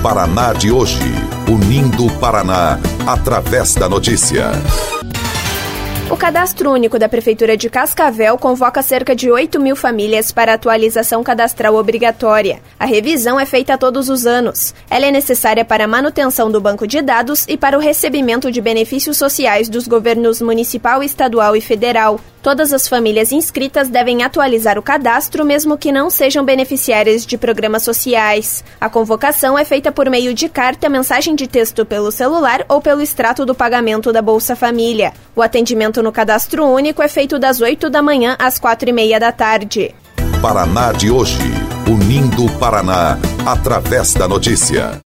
Paraná de hoje, unindo o Paraná através da notícia. O Cadastro Único da Prefeitura de Cascavel convoca cerca de 8 mil famílias para atualização cadastral obrigatória. A revisão é feita todos os anos. Ela é necessária para a manutenção do banco de dados e para o recebimento de benefícios sociais dos governos municipal, estadual e federal. Todas as famílias inscritas devem atualizar o cadastro, mesmo que não sejam beneficiárias de programas sociais. A convocação é feita por meio de carta, mensagem de texto pelo celular ou pelo extrato do pagamento da Bolsa Família. O atendimento no Cadastro Único é feito das 8 da manhã às 4h30 da tarde. Paraná de hoje, unindo o Paraná através da notícia.